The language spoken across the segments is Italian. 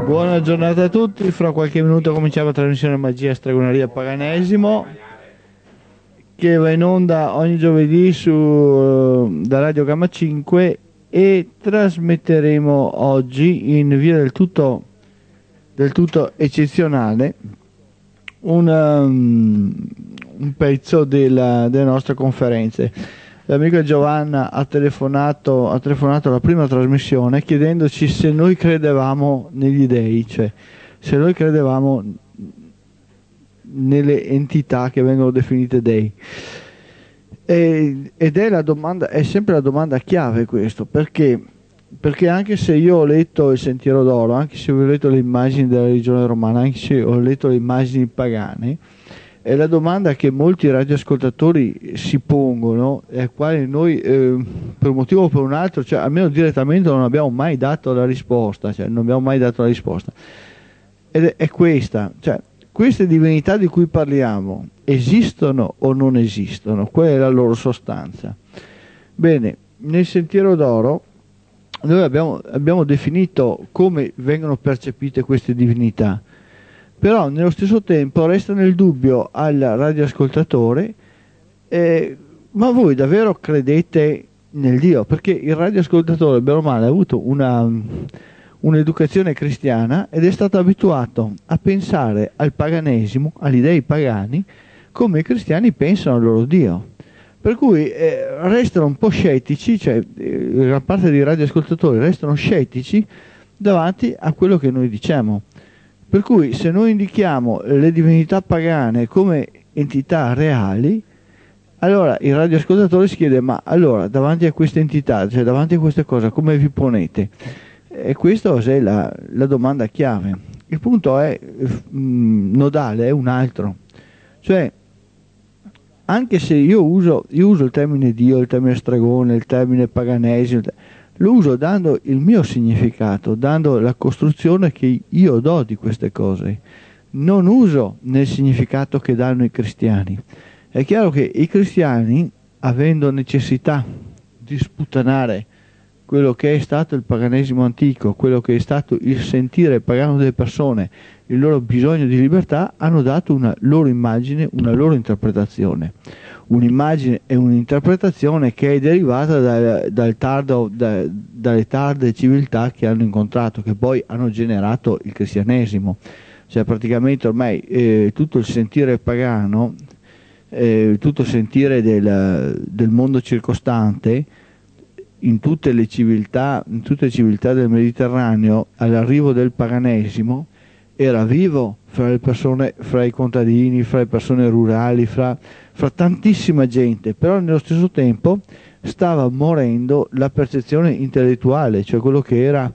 Buona giornata a tutti, fra qualche minuto cominciamo la trasmissione Magia, Stregoneria, Paganesimo, che va in onda ogni giovedì da Radio Gamma 5, e trasmetteremo oggi in via del tutto eccezionale un pezzo delle nostre conferenze. L'amica Giovanna ha telefonato alla prima trasmissione chiedendoci se noi credevamo negli dei, cioè se noi credevamo nelle entità che vengono definite dei. Ed è la domanda, è sempre la domanda chiave questo, perché anche se io ho letto il Sentiero d'Oro, anche se ho letto le immagini della religione romana, anche se ho letto le immagini pagane, è la domanda che molti radioascoltatori si pongono e al quale noi per un motivo o per un altro, cioè almeno direttamente, non abbiamo mai dato la risposta, ed è questa, cioè queste divinità di cui parliamo esistono o non esistono? Qual è la loro sostanza? Bene, nel Sentiero d'Oro noi abbiamo definito come vengono percepite queste divinità, però nello stesso tempo resta nel dubbio al radioascoltatore, ma voi davvero credete nel Dio? Perché il radioascoltatore, bene o male, ha avuto un'educazione cristiana ed è stato abituato a pensare al paganesimo, agli dei pagani, come i cristiani pensano al loro Dio. Per cui restano un po' scettici, cioè gran parte dei radioascoltatori restano scettici davanti a quello che noi diciamo. Per cui se noi indichiamo le divinità pagane come entità reali, allora il radioascoltatore si chiede: ma allora davanti a queste entità, cioè davanti a queste cose, come vi ponete? E questa è la domanda chiave. Il punto è nodale, è un altro. Cioè, anche se io uso il termine Dio, il termine stregone, il termine paganesimo, lo uso dando il mio significato, dando la costruzione che io do di queste cose. Non uso nel significato che danno i cristiani. È chiaro che i cristiani, avendo necessità di sputtanare quello che è stato il paganesimo antico, quello che è stato il sentire pagano delle persone, il loro bisogno di libertà, hanno dato una loro immagine, una loro interpretazione. Un'immagine e un'interpretazione che è derivata dalle tarde civiltà che hanno incontrato, che poi hanno generato il cristianesimo. Cioè praticamente ormai tutto il sentire pagano, tutto il sentire del mondo circostante, in tutte le civiltà del Mediterraneo, all'arrivo del paganesimo, era vivo fra le persone, fra i contadini, fra le persone rurali, fra tantissima gente, però nello stesso tempo stava morendo la percezione intellettuale, cioè quello che era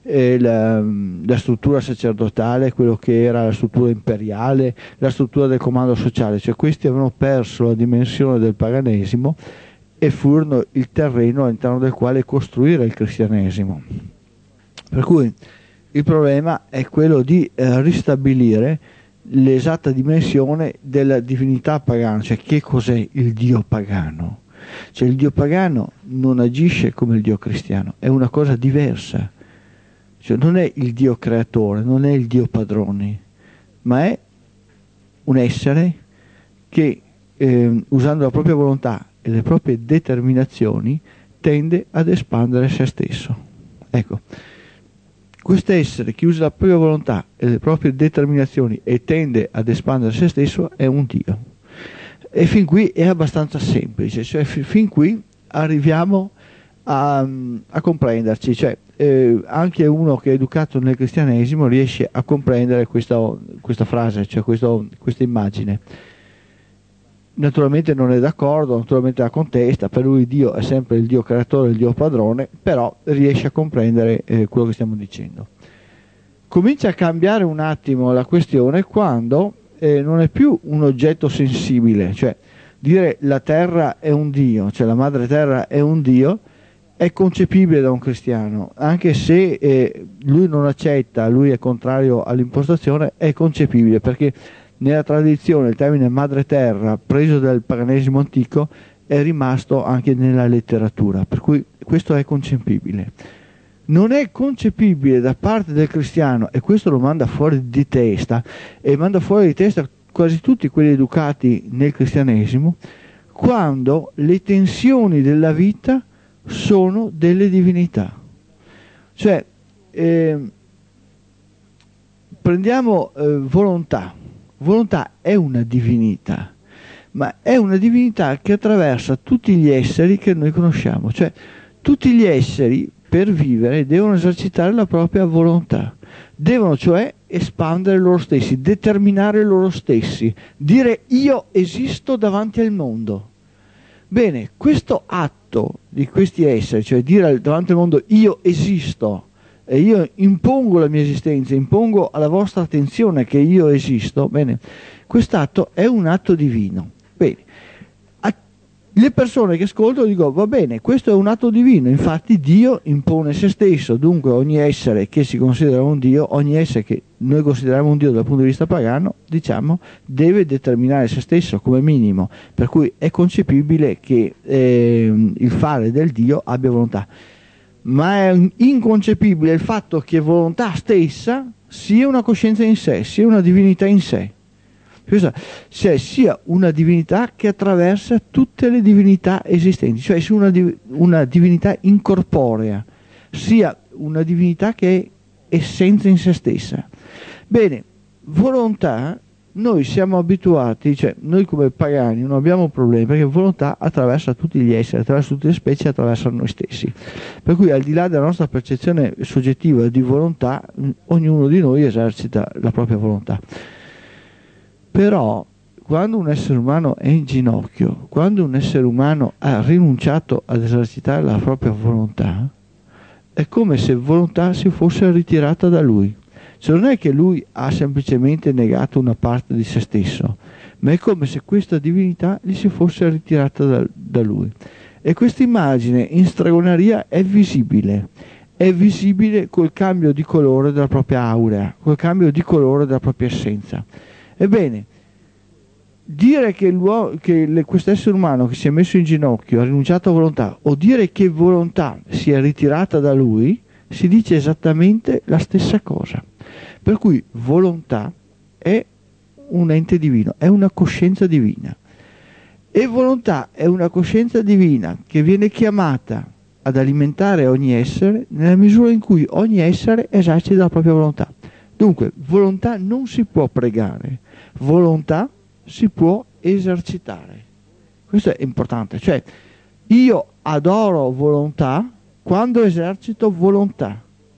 la struttura sacerdotale, quello che era la struttura imperiale, la struttura del comando sociale, cioè questi avevano perso la dimensione del paganesimo e furono il terreno all'interno del quale costruire il cristianesimo. Per cui il problema è quello di ristabilire l'esatta dimensione della divinità pagana, cioè che cos'è il Dio pagano. Cioè il Dio pagano non agisce come il Dio cristiano, è una cosa diversa. Cioè non è il Dio creatore, non è il Dio padrone, ma è un essere che usando la propria volontà e le proprie determinazioni tende ad espandere se stesso. Ecco, questo essere che usa la propria volontà e le proprie determinazioni e tende ad espandere se stesso è un Dio. E fin qui è abbastanza semplice, cioè fin qui arriviamo a comprenderci, cioè anche uno che è educato nel cristianesimo riesce a comprendere questa frase, cioè questa immagine. Naturalmente non è d'accordo, naturalmente la contesta, per lui Dio è sempre il Dio creatore, il Dio padrone, però riesce a comprendere quello che stiamo dicendo. Comincia a cambiare un attimo la questione quando non è più un oggetto sensibile, cioè dire la terra è un Dio, cioè la madre terra è un Dio, è concepibile da un cristiano, anche se lui non accetta, lui è contrario all'impostazione, è concepibile, perché nella tradizione il termine madre terra, preso dal paganesimo antico, è rimasto anche nella letteratura, per cui questo è concepibile. Non è concepibile da parte del cristiano, e questo lo manda fuori di testa, e manda fuori di testa quasi tutti quelli educati nel cristianesimo, quando le tensioni della vita sono delle divinità. Cioè, prendiamo volontà. Volontà è una divinità, ma è una divinità che attraversa tutti gli esseri che noi conosciamo. Cioè, tutti gli esseri per vivere devono esercitare la propria volontà, devono cioè espandere loro stessi, determinare loro stessi, dire io esisto davanti al mondo. Bene, questo atto di questi esseri, cioè dire davanti al mondo io esisto e io impongo la mia esistenza, impongo alla vostra attenzione che io esisto, bene, quest'atto è un atto divino. Bene, le persone che ascoltano dicono va bene, questo è un atto divino, infatti Dio impone se stesso, dunque ogni essere che si considera un Dio, ogni essere che noi consideriamo un Dio dal punto di vista pagano, diciamo, deve determinare se stesso come minimo, per cui è concepibile che il fare del Dio abbia volontà, ma è inconcepibile il fatto che volontà stessa sia una coscienza in sé, sia una divinità in sé. Cioè sia una divinità che attraversa tutte le divinità esistenti, cioè sia una divinità incorporea, sia una divinità che è essenza in se stessa. Bene, volontà, noi siamo abituati, cioè noi come pagani non abbiamo problemi, perché volontà attraversa tutti gli esseri, attraversa tutte le specie, attraversa noi stessi. Per cui al di là della nostra percezione soggettiva di volontà, ognuno di noi esercita la propria volontà. Però quando un essere umano è in ginocchio, quando un essere umano ha rinunciato ad esercitare la propria volontà, è come se volontà si fosse ritirata da lui. Cioè non è che lui ha semplicemente negato una parte di se stesso, ma è come se questa divinità gli si fosse ritirata da lui. E questa immagine in stregoneria è visibile col cambio di colore della propria aurea, col cambio di colore della propria essenza. Ebbene, dire che questo essere umano che si è messo in ginocchio ha rinunciato a volontà, o dire che volontà si è ritirata da lui, si dice esattamente la stessa cosa. Per cui volontà è un ente divino, è una coscienza divina. E volontà è una coscienza divina che viene chiamata ad alimentare ogni essere nella misura in cui ogni essere esercita la propria volontà. Dunque, volontà non si può pregare, volontà si può esercitare. Questo è importante, cioè io adoro volontà quando esercito volontà.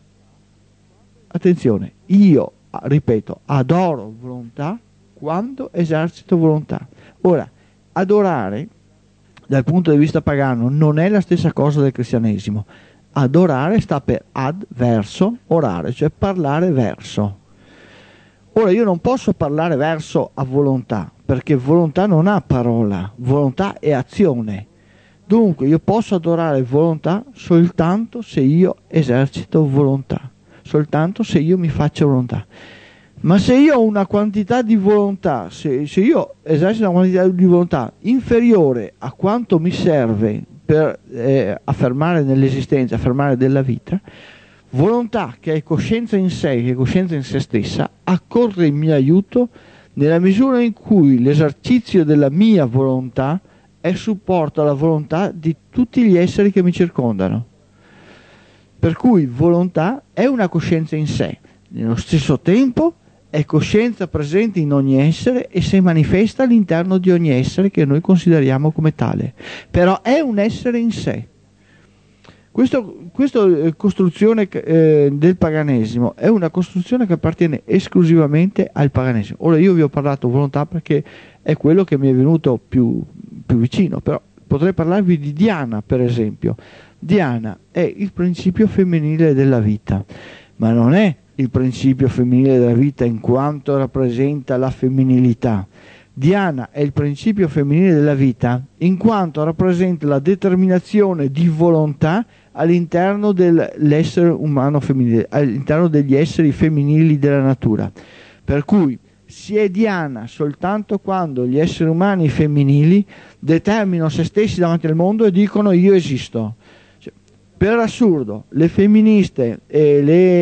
Attenzione, io, ripeto, adoro volontà quando esercito volontà. Ora, adorare dal punto di vista pagano non è la stessa cosa del cristianesimo. Adorare sta per ad verso orare, cioè parlare verso. Ora io non posso parlare verso a volontà, perché volontà non ha parola, volontà è azione. Dunque io posso adorare volontà soltanto se io esercito volontà, soltanto se io mi faccio volontà. Ma se io ho una quantità di volontà, se io esercito una quantità di volontà inferiore a quanto mi serve per affermare nell'esistenza, affermare della vita, volontà che è coscienza in sé, che è coscienza in se stessa, accorre in mio aiuto nella misura in cui l'esercizio della mia volontà è supporto alla volontà di tutti gli esseri che mi circondano. Per cui volontà è una coscienza in sé, nello stesso tempo è coscienza presente in ogni essere e si manifesta all'interno di ogni essere che noi consideriamo come tale, però è un essere in sé. Questa costruzione del paganesimo è una costruzione che appartiene esclusivamente al paganesimo. Ora io vi ho parlato volontà perché è quello che mi è venuto più vicino, però potrei parlarvi di Diana, per esempio. Diana è il principio femminile della vita, ma non è il principio femminile della vita in quanto rappresenta la femminilità. Diana è il principio femminile della vita in quanto rappresenta la determinazione di volontà all'interno dell'essere umano femminile, all'interno degli esseri femminili della natura. Per cui si è Diana soltanto quando gli esseri umani femminili determinano se stessi davanti al mondo e dicono io esisto. Per assurdo, le femministe e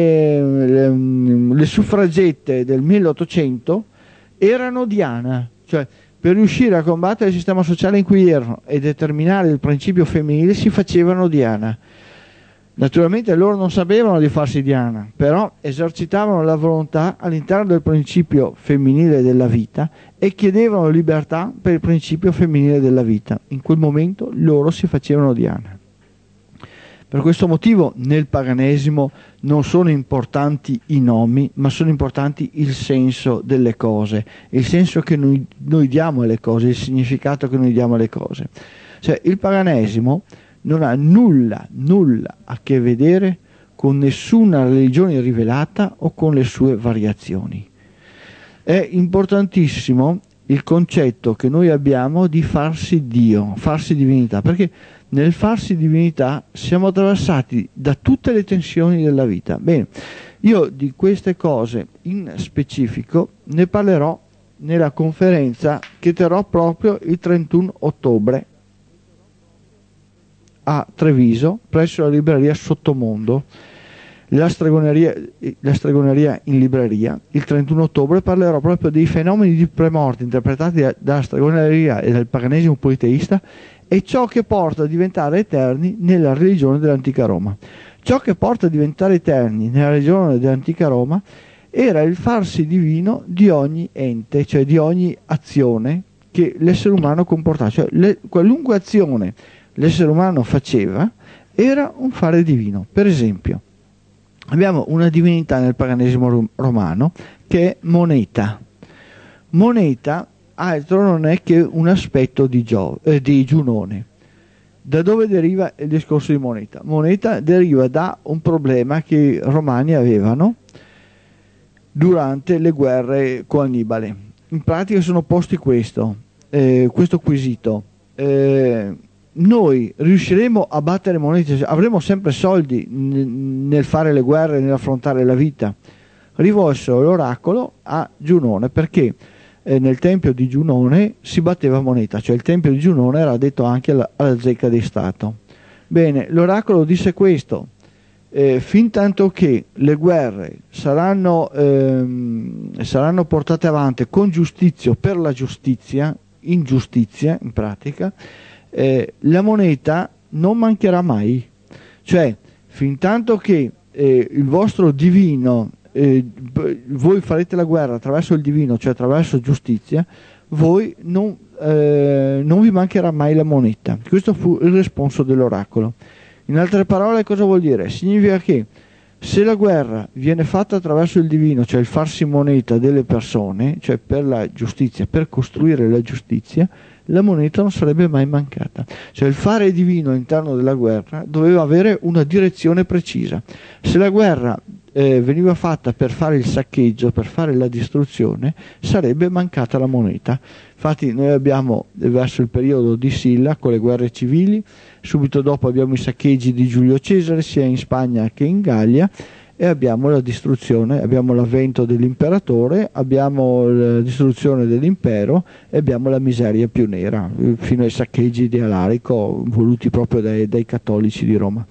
le suffragette del 1800 erano Diana, cioè per riuscire a combattere il sistema sociale in cui erano e determinare il principio femminile si facevano Diana. Naturalmente loro non sapevano di farsi Diana, però esercitavano la volontà all'interno del principio femminile della vita e chiedevano libertà per il principio femminile della vita. In quel momento loro si facevano Diana. Per questo motivo nel paganesimo non sono importanti i nomi, ma sono importanti il senso delle cose, il senso che noi diamo alle cose, il significato che noi diamo alle cose. Cioè il paganesimo non ha nulla a che vedere con nessuna religione rivelata o con le sue variazioni. È importantissimo il concetto che noi abbiamo di farsi Dio, farsi divinità, perché nel farsi divinità siamo attraversati da tutte le tensioni della vita. Bene, io di queste cose in specifico ne parlerò nella conferenza che terrò proprio il 31 ottobre a Treviso, presso la libreria Sottomondo, la stregoneria in libreria. Il 31 ottobre parlerò proprio dei fenomeni di premorte interpretati dalla stregoneria e dal paganesimo politeista e ciò che porta a diventare eterni nella religione dell'antica Roma. Ciò che porta a diventare eterni nella religione dell'antica Roma era il farsi divino di ogni ente, cioè di ogni azione che l'essere umano comportava, cioè qualunque azione l'essere umano faceva era un fare divino. Per esempio, abbiamo una divinità nel paganesimo romano che è Moneta. Moneta altro non è che un aspetto di Giunone. Da dove deriva il discorso di Moneta? Moneta deriva da un problema che i romani avevano durante le guerre con Annibale. In pratica sono posti questo quesito. Noi riusciremo a battere Moneta? Avremo sempre soldi nel fare le guerre, nell'affrontare la vita? Rivolsero l'oracolo a Giunone, perché nel tempio di Giunone si batteva Moneta, cioè il tempio di Giunone era detto anche alla zecca di Stato. Bene, l'oracolo disse questo: fin tanto che le guerre saranno portate avanti con giustizia per la giustizia, in giustizia in pratica, la moneta non mancherà mai. Cioè, fin tanto che il vostro divino, voi farete la guerra attraverso il divino, cioè attraverso giustizia, voi non vi mancherà mai la moneta. Questo fu il responso dell'oracolo. In altre parole, cosa vuol dire? Significa che se la guerra viene fatta attraverso il divino, cioè il farsi moneta delle persone, cioè per la giustizia, per costruire la giustizia, la moneta non sarebbe mai mancata. Cioè il fare divino all'interno della guerra doveva avere una direzione precisa. Se la guerra veniva fatta per fare il saccheggio, per fare la distruzione, sarebbe mancata la moneta. Infatti noi abbiamo, verso il periodo di Silla, con le guerre civili, subito dopo abbiamo i saccheggi di Giulio Cesare sia in Spagna che in Gallia, e abbiamo la distruzione, abbiamo l'avvento dell'imperatore, abbiamo la distruzione dell'impero e abbiamo la miseria più nera, fino ai saccheggi di Alarico voluti proprio dai cattolici di Roma.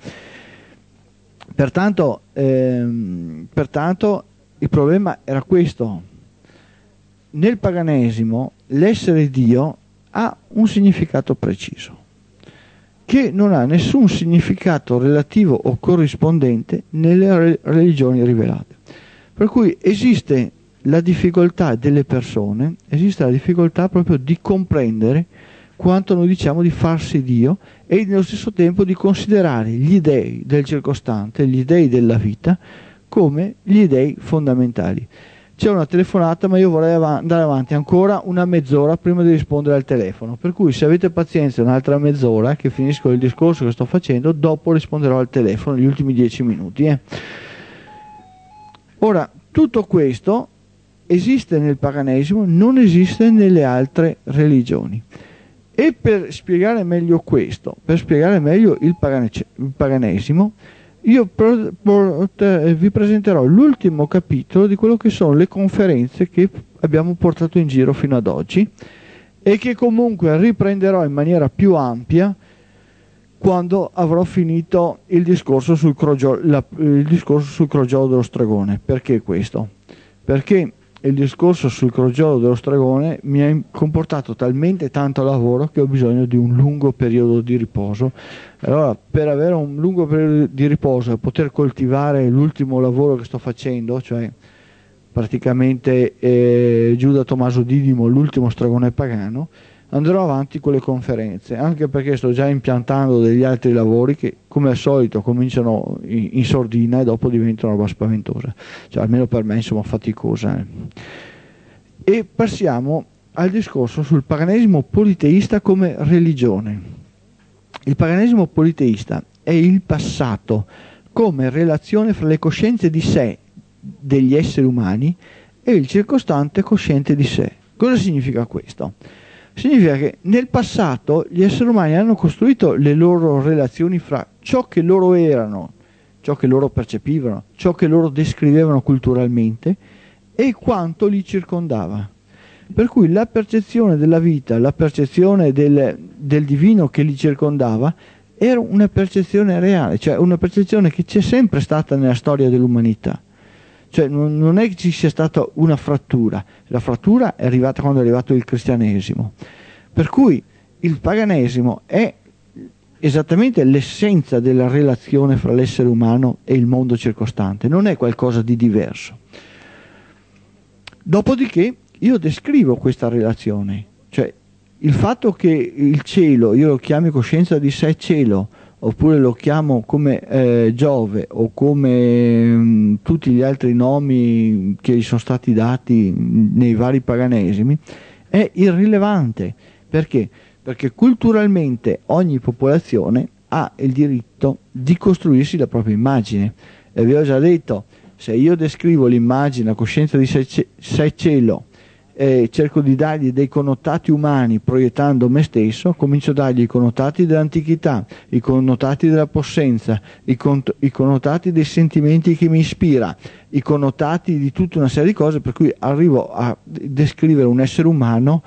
Pertanto il problema era questo: nel paganesimo l'essere Dio ha un significato preciso, che non ha nessun significato relativo o corrispondente nelle religioni rivelate. Per cui esiste la difficoltà delle persone, esiste la difficoltà proprio di comprendere quanto noi diciamo di farsi Dio e nello stesso tempo di considerare gli dei del circostante, gli dei della vita, come gli dei fondamentali. C'è una telefonata, ma io vorrei andare avanti ancora una mezz'ora prima di rispondere al telefono, per cui se avete pazienza un'altra mezz'ora che finisco il discorso che sto facendo, dopo risponderò al telefono gli ultimi 10 minuti. Ora, tutto questo esiste nel paganesimo, non esiste nelle altre religioni. E per spiegare meglio questo, per spiegare meglio il paganesimo, io vi presenterò l'ultimo capitolo di quello che sono le conferenze che abbiamo portato in giro fino ad oggi e che comunque riprenderò in maniera più ampia quando avrò finito il discorso sul crogiolo dello Stragone. Perché questo? Perché il discorso sul crogiolo dello Stragone mi ha comportato talmente tanto lavoro che ho bisogno di un lungo periodo di riposo. Allora, per avere un lungo periodo di riposo e poter coltivare l'ultimo lavoro che sto facendo, cioè praticamente Giuda Tommaso Didimo, l'ultimo Stragone pagano, andrò avanti con le conferenze, anche perché sto già impiantando degli altri lavori che come al solito cominciano in sordina e dopo diventano roba spaventosa, cioè almeno per me insomma faticosa. E passiamo al discorso sul paganesimo politeista come religione. Il paganesimo politeista è il passato come relazione fra le coscienze di sé degli esseri umani e il circostante cosciente di sé. Cosa significa questo? Significa che nel passato gli esseri umani hanno costruito le loro relazioni fra ciò che loro erano, ciò che loro percepivano, ciò che loro descrivevano culturalmente e quanto li circondava. Per cui la percezione della vita, la percezione del divino che li circondava era una percezione reale, cioè una percezione che c'è sempre stata nella storia dell'umanità. Cioè non è che ci sia stata una frattura, la frattura è arrivata quando è arrivato il cristianesimo. Per cui il paganesimo è esattamente l'essenza della relazione fra l'essere umano e il mondo circostante, non è qualcosa di diverso. Dopodiché io descrivo questa relazione, cioè il fatto che il cielo, io lo chiami coscienza di sé cielo, oppure lo chiamo come Giove o come tutti gli altri nomi che gli sono stati dati nei vari paganesimi, è irrilevante. Perché? Perché culturalmente ogni popolazione ha il diritto di costruirsi la propria immagine. E vi ho già detto, se io descrivo l'immagine, la coscienza di sé cielo, cerco di dargli dei connotati umani proiettando me stesso, comincio a dargli i connotati dell'antichità, i connotati della possenza, i connotati dei sentimenti che mi ispira, i connotati di tutta una serie di cose, per cui arrivo a descrivere un essere umano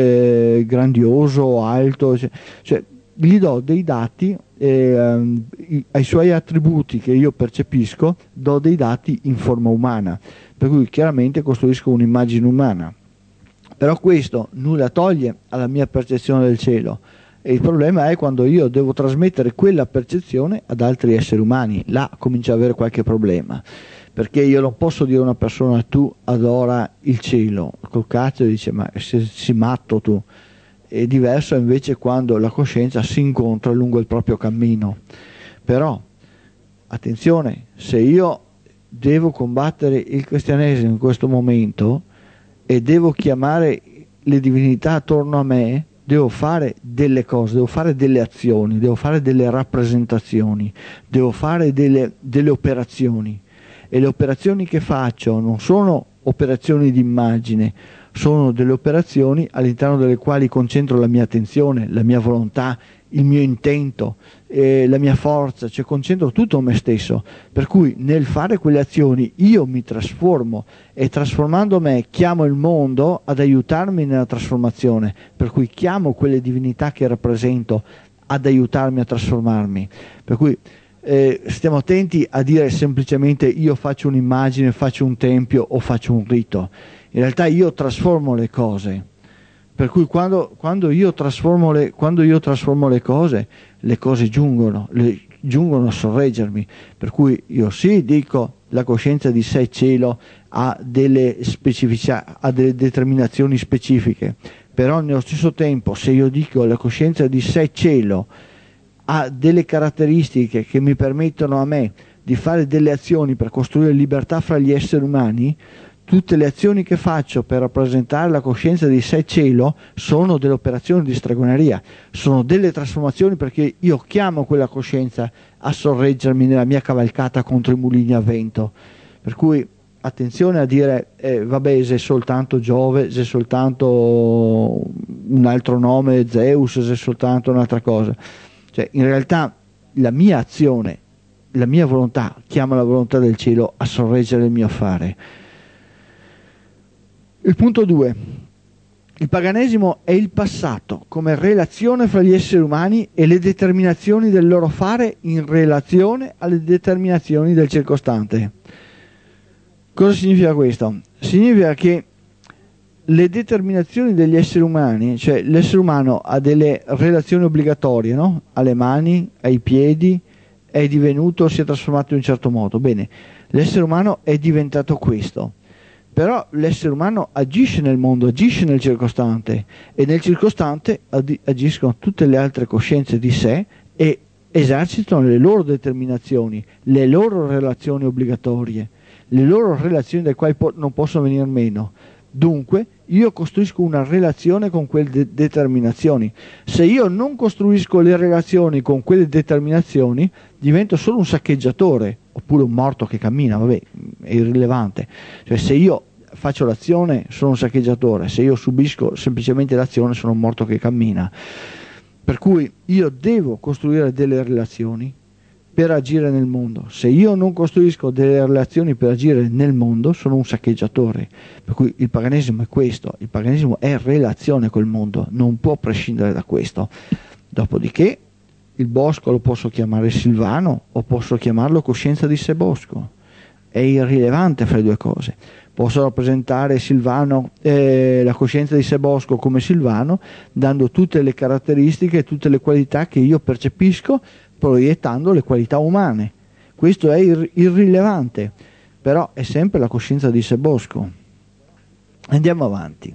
grandioso, alto, cioè gli do dei dati ai suoi attributi che io percepisco, do dei dati in forma umana, per cui chiaramente costruisco un'immagine umana. Però questo nulla toglie alla mia percezione del cielo, e il problema è quando io devo trasmettere quella percezione ad altri esseri umani, là comincia ad avere qualche problema, perché io non posso dire a una persona tu adora il cielo, col cazzo dice ma sei matto tu. È diverso invece quando la coscienza si incontra lungo il proprio cammino. Però attenzione, se io devo combattere il cristianesimo in questo momento e devo chiamare le divinità attorno a me, devo fare delle cose, devo fare delle azioni, devo fare delle rappresentazioni, devo fare delle operazioni, e le operazioni che faccio non sono operazioni di immagine, sono delle operazioni all'interno delle quali concentro la mia attenzione, la mia volontà, il mio intento, la mia forza, cioè concentro tutto me stesso, per cui nel fare quelle azioni io mi trasformo, e trasformando me chiamo il mondo ad aiutarmi nella trasformazione, per cui chiamo quelle divinità che rappresento ad aiutarmi a trasformarmi. Per cui stiamo attenti a dire semplicemente io faccio un'immagine, faccio un tempio o faccio un rito. In realtà io trasformo le cose, per cui quando io trasformo le cose giungono a sorreggermi, per cui io sì dico la coscienza di sé cielo ha delle specificità, ha delle determinazioni specifiche, però nello stesso tempo se io dico la coscienza di sé cielo ha delle caratteristiche che mi permettono a me di fare delle azioni per costruire libertà fra gli esseri umani, tutte le azioni che faccio per rappresentare la coscienza di sé cielo sono delle operazioni di stregoneria, sono delle trasformazioni, perché io chiamo quella coscienza a sorreggermi nella mia cavalcata contro i mulini a vento. Per cui attenzione a dire vabbè, se è soltanto Giove, se è soltanto un altro nome, Zeus, se è soltanto un'altra cosa. Cioè, in realtà la mia azione, la mia volontà chiama la volontà del cielo a sorreggere il mio fare. Il punto 2. Il paganesimo è il passato come relazione fra gli esseri umani e le determinazioni del loro fare in relazione alle determinazioni del circostante. Cosa significa questo? Significa che le determinazioni degli esseri umani, cioè l'essere umano ha delle relazioni obbligatorie, no? Alle mani, ai piedi, è divenuto, si è trasformato in un certo modo. Bene, l'essere umano è diventato questo. Però l'essere umano agisce nel mondo, agisce nel circostante, e nel circostante agiscono tutte le altre coscienze di sé e esercitano le loro determinazioni, le loro relazioni obbligatorie, le loro relazioni dai quali non possono venire meno. Dunque io costruisco una relazione con quelle determinazioni. Se io non costruisco le relazioni con quelle determinazioni, divento solo un saccheggiatore, oppure un morto che cammina, vabbè, è irrilevante. Cioè, se io faccio l'azione sono un saccheggiatore, se io subisco semplicemente l'azione sono un morto che cammina. Per cui io devo costruire delle relazioni per agire nel mondo. Se io non costruisco delle relazioni per agire nel mondo, sono un saccheggiatore. Per cui il paganesimo è questo, il paganesimo è relazione col mondo, non può prescindere da questo. Dopodiché il bosco lo posso chiamare Silvano o posso chiamarlo coscienza di sé bosco, è irrilevante fra le due cose. Posso rappresentare Silvano, la coscienza di sé bosco come Silvano, dando tutte le caratteristiche e tutte le qualità che io percepisco, proiettando le qualità umane. Questo è irrilevante, però è sempre la coscienza di sé bosco. Andiamo avanti.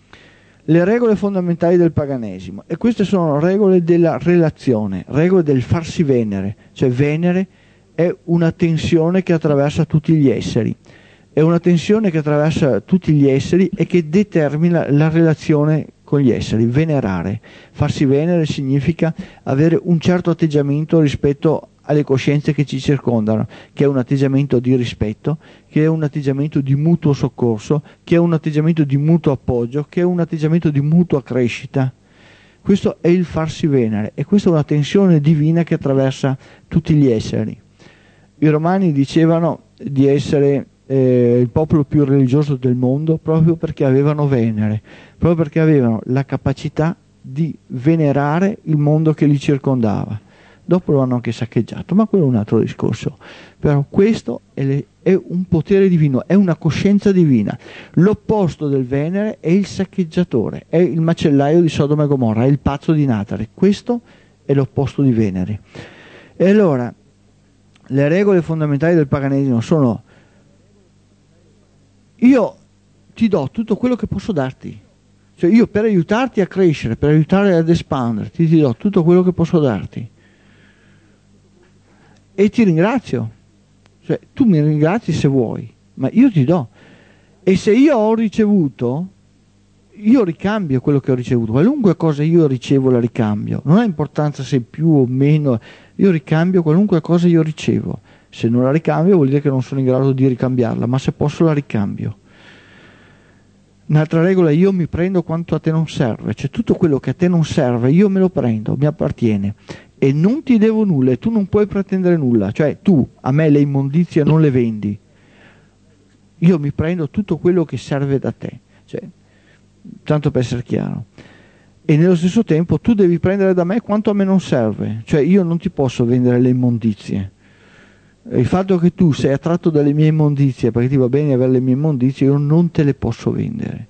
Le regole fondamentali del paganesimo, e queste sono regole della relazione, regole del farsi venere, cioè venere è una tensione che attraversa tutti gli esseri, è una tensione che attraversa tutti gli esseri e che determina la relazione con gli esseri. Venerare, farsi venere significa avere un certo atteggiamento rispetto alle coscienze che ci circondano, che è un atteggiamento di rispetto, che è un atteggiamento di mutuo soccorso, che è un atteggiamento di mutuo appoggio, che è un atteggiamento di mutua crescita. Questo è il farsi venere e questa è una tensione divina che attraversa tutti gli esseri. I romani dicevano di essere il popolo più religioso del mondo proprio perché avevano venere, proprio perché avevano la capacità di venerare il mondo che li circondava. Dopo lo hanno anche saccheggiato, ma quello è un altro discorso. Però questo è un potere divino, è una coscienza divina. L'opposto del venere è il saccheggiatore, è il macellaio di Sodoma e Gomorra, è il pazzo di Natale. Questo è l'opposto di venere. E allora le regole fondamentali del paganesimo sono: io ti do tutto quello che posso darti, cioè io per aiutarti a crescere, per aiutare ad espanderti, ti do tutto quello che posso darti e ti ringrazio, cioè tu mi ringrazi se vuoi, ma io ti do, e se io ho ricevuto io ricambio quello che ho ricevuto, qualunque cosa io ricevo la ricambio, non ha importanza se più o meno, io ricambio qualunque cosa io ricevo. Se non la ricambio vuol dire che non sono in grado di ricambiarla, ma se posso la ricambio. Un'altra regola: io mi prendo quanto a te non serve, cioè tutto quello che a te non serve io me lo prendo, mi appartiene e non ti devo nulla e tu non puoi pretendere nulla, cioè tu a me le immondizie non le vendi, io mi prendo tutto quello che serve da te, cioè, tanto per essere chiaro. E nello stesso tempo tu devi prendere da me quanto a me non serve, cioè io non ti posso vendere le immondizie. Il fatto che tu sei attratto dalle mie immondizie perché ti va bene avere le mie immondizie, io non te le posso vendere.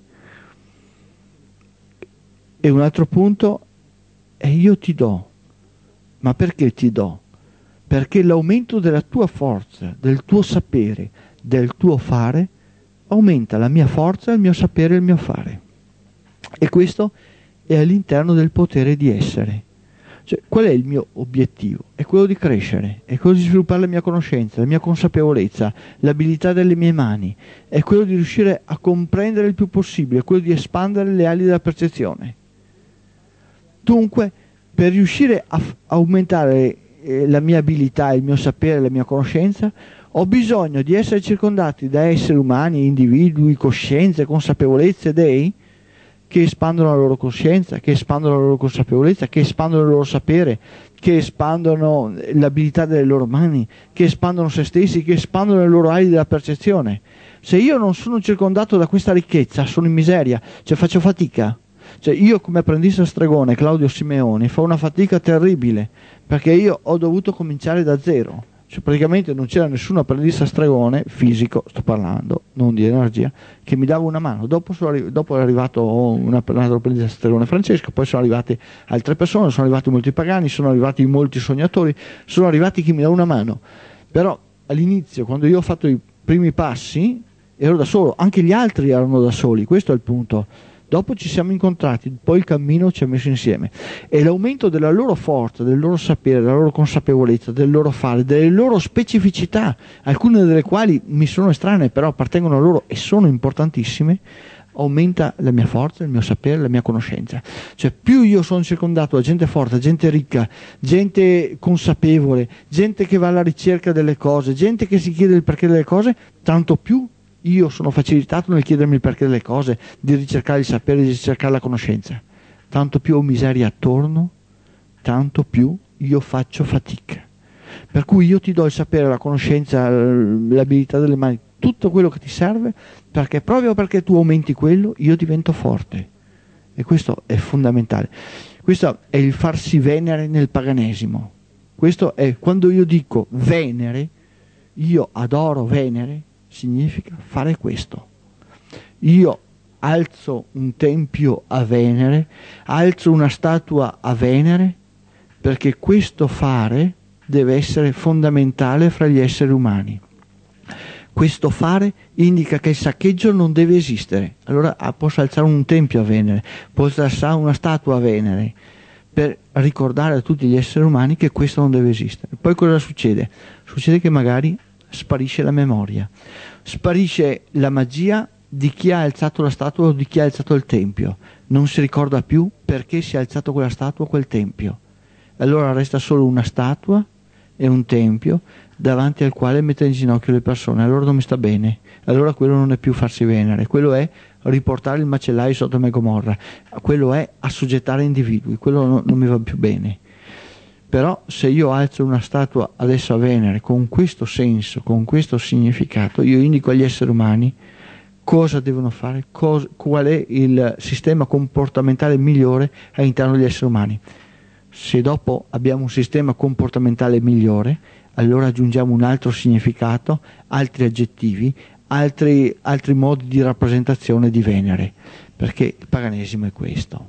E un altro punto è: io ti do. Ma perché ti do? Perché l'aumento della tua forza, del tuo sapere, del tuo fare aumenta la mia forza, il mio sapere e il mio fare, e questo è all'interno del potere di essere. Cioè, qual è il mio obiettivo? È quello di crescere, è quello di sviluppare la mia conoscenza, la mia consapevolezza, l'abilità delle mie mani, è quello di riuscire a comprendere il più possibile, è quello di espandere le ali della percezione. Dunque, per riuscire a aumentare la mia abilità, il mio sapere, la mia conoscenza, ho bisogno di essere circondati da esseri umani, individui, coscienze, consapevolezze, dei che espandono la loro coscienza, che espandono la loro consapevolezza, che espandono il loro sapere, che espandono l'abilità delle loro mani, che espandono se stessi, che espandono le loro ali della percezione. Se io non sono circondato da questa ricchezza, sono in miseria, cioè faccio fatica, Cioè io come apprendista stregone, Claudio Simeoni, fa una fatica terribile, perché io ho dovuto cominciare da zero. Cioè praticamente non c'era nessun apprendista stregone, fisico sto parlando, non di energia, che mi dava una mano. Dopo è arrivato un altro apprendista stregone, Francesco, poi sono arrivate altre persone, sono arrivati molti pagani, sono arrivati molti sognatori, sono arrivati chi mi dà una mano. Però all'inizio, quando io ho fatto i primi passi, ero da solo, anche gli altri erano da soli, questo è il punto. Dopo ci siamo incontrati, poi il cammino ci ha messo insieme, e l'aumento della loro forza, del loro sapere, della loro consapevolezza, del loro fare, delle loro specificità, alcune delle quali mi sono estranee però appartengono a loro e sono importantissime, aumenta la mia forza, il mio sapere, la mia conoscenza. Cioè più io sono circondato da gente forte, gente ricca, gente consapevole, gente che va alla ricerca delle cose, gente che si chiede il perché delle cose, tanto più io sono facilitato nel chiedermi il perché delle cose, di ricercare il sapere, di ricercare la conoscenza. Tanto più ho miseria attorno, tanto più io faccio fatica. Per cui io ti do il sapere, la conoscenza, l'abilità delle mani, tutto quello che ti serve, perché proprio perché tu aumenti quello, io divento forte. E questo è fondamentale. Questo è il farsi venere nel paganesimo. Questo è quando io dico Venere, io adoro Venere, significa fare questo. Io alzo un tempio a Venere, alzo una statua a Venere, perché questo fare deve essere fondamentale fra gli esseri umani. Questo fare indica che il saccheggio non deve esistere. Allora posso alzare un tempio a Venere, posso alzare una statua a Venere, per ricordare a tutti gli esseri umani che questo non deve esistere. Poi cosa succede? Succede che magari sparisce la memoria, sparisce la magia di chi ha alzato la statua o di chi ha alzato il tempio, non si ricorda più perché si è alzato quella statua o quel tempio. Allora resta solo una statua e un tempio davanti al quale mettere in ginocchio le persone. Allora non mi sta bene, allora quello non è più farsi venere, quello è riportare il macellaio sotto me Gomorra, quello è assoggettare individui, quello non mi va più bene. Però se io alzo una statua adesso a Venere con questo senso, con questo significato, io indico agli esseri umani cosa devono fare, qual è il sistema comportamentale migliore all'interno degli esseri umani. Se dopo abbiamo un sistema comportamentale migliore, allora aggiungiamo un altro significato, altri aggettivi, altri modi di rappresentazione di Venere, perché il paganesimo è questo.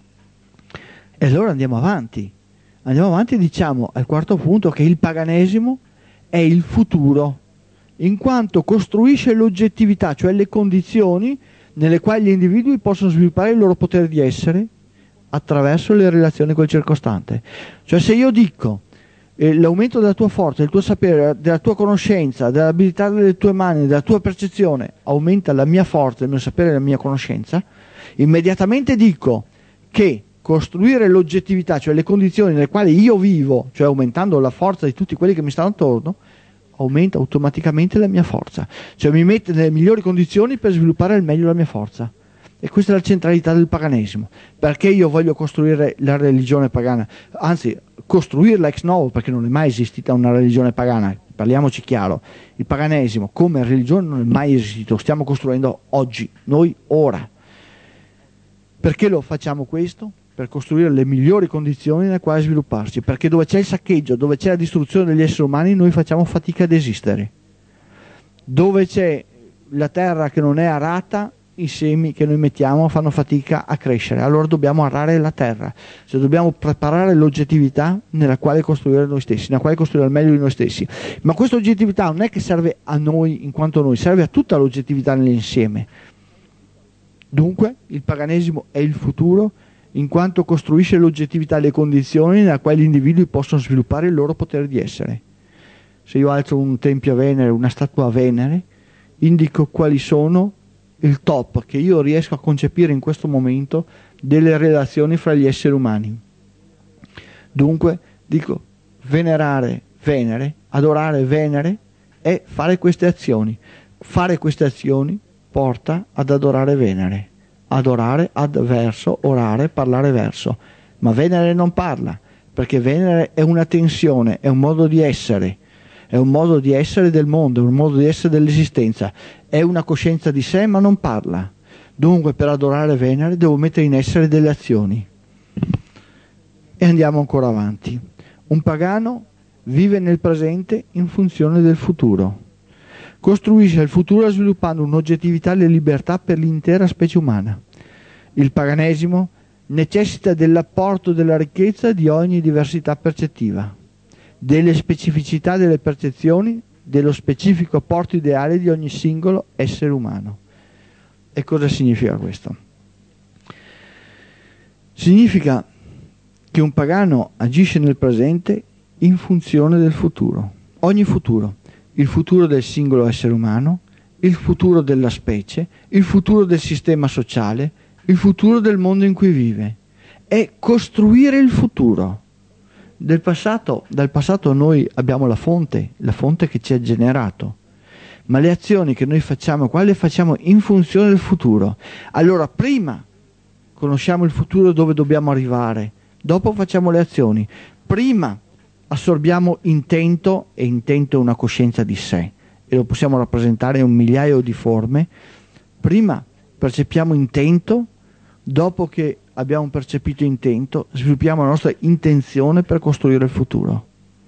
E allora andiamo avanti e diciamo al quarto punto che il paganesimo è il futuro, in quanto costruisce l'oggettività, cioè le condizioni nelle quali gli individui possono sviluppare il loro potere di essere attraverso le relazioni col circostante. Cioè se io dico l'aumento della tua forza, del tuo sapere, della tua conoscenza, dell'abilità delle tue mani, della tua percezione, aumenta la mia forza, il mio sapere e la mia conoscenza, immediatamente dico che costruire l'oggettività, cioè le condizioni nelle quali io vivo, cioè aumentando la forza di tutti quelli che mi stanno attorno, aumenta automaticamente la mia forza, cioè mi mette nelle migliori condizioni per sviluppare al meglio la mia forza. E questa è la centralità del paganesimo. Perché io voglio costruire la religione pagana, anzi costruirla ex novo, perché non è mai esistita una religione pagana, parliamoci chiaro, il paganesimo come religione non è mai esistito, stiamo costruendo oggi, noi ora. Perché lo facciamo questo? Per costruire le migliori condizioni nelle quali svilupparsi, perché dove c'è il saccheggio, dove c'è la distruzione degli esseri umani, noi facciamo fatica ad esistere. Dove c'è la terra che non è arata, i semi che noi mettiamo fanno fatica a crescere, allora dobbiamo arare la terra, cioè dobbiamo preparare l'oggettività nella quale costruire noi stessi, nella quale costruire al meglio di noi stessi. Ma questa oggettività non è che serve a noi in quanto noi, serve a tutta l'oggettività nell'insieme. Dunque il paganesimo è il futuro, in quanto costruisce l'oggettività e le condizioni nella quali gli individui possono sviluppare il loro potere di essere. Se io alzo un tempio a Venere, una statua a Venere, indico quali sono il top che io riesco a concepire in questo momento delle relazioni fra gli esseri umani. Dunque dico venerare Venere, adorare Venere è fare queste azioni. Fare queste azioni porta ad adorare Venere. Adorare ad verso, orare, parlare verso. Ma Venere non parla, perché Venere è una tensione, è un modo di essere. È un modo di essere del mondo, è un modo di essere dell'esistenza, è una coscienza di sé ma non parla. Dunque, per adorare Venere devo mettere in essere delle azioni. E andiamo ancora avanti. Un pagano vive nel presente in funzione del futuro. Costruisce il futuro sviluppando un'oggettività e libertà per l'intera specie umana. Il paganesimo necessita dell'apporto della ricchezza di ogni diversità percettiva, delle specificità delle percezioni, dello specifico apporto ideale di ogni singolo essere umano. E cosa significa questo? Significa che un pagano agisce nel presente in funzione del futuro. Ogni futuro, il futuro del singolo essere umano, il futuro della specie, il futuro del sistema sociale, il futuro del mondo in cui vive. È costruire il futuro. Dal passato noi abbiamo la fonte che ci ha generato. Ma le azioni che noi facciamo, quali le facciamo in funzione del futuro? Allora, prima conosciamo il futuro dove dobbiamo arrivare, dopo facciamo le azioni. Prima assorbiamo intento, e intento è una coscienza di sé, e lo possiamo rappresentare in un migliaio di forme. Prima percepiamo intento, dopo che abbiamo percepito intento, sviluppiamo la nostra intenzione per costruire il futuro.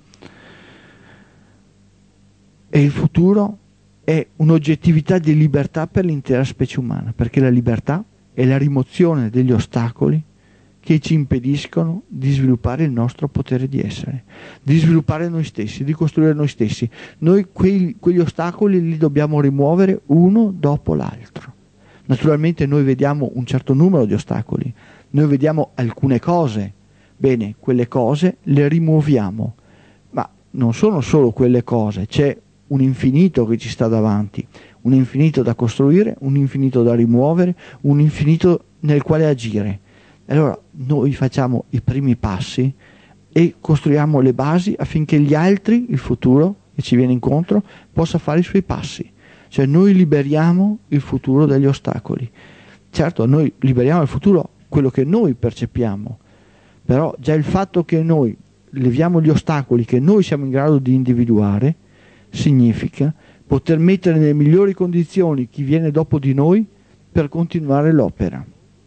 E il futuro è un'oggettività di libertà per l'intera specie umana, perché la libertà è la rimozione degli ostacoli che ci impediscono di sviluppare il nostro potere di essere, di sviluppare noi stessi, di costruire noi stessi. Noi quegli ostacoli li dobbiamo rimuovere uno dopo l'altro. Naturalmente noi vediamo un certo numero di ostacoli, noi vediamo alcune cose, bene, quelle cose le rimuoviamo, ma non sono solo quelle cose, c'è un infinito che ci sta davanti, un infinito da costruire, un infinito da rimuovere, un infinito nel quale agire. Allora noi facciamo i primi passi e costruiamo le basi affinché gli altri, il futuro che ci viene incontro, possa fare i suoi passi. Cioè noi liberiamo il futuro dagli ostacoli. Certo, noi liberiamo il futuro, quello che noi percepiamo, però già il fatto che noi leviamo gli ostacoli che noi siamo in grado di individuare significa poter mettere nelle migliori condizioni chi viene dopo di noi per continuare l'opera.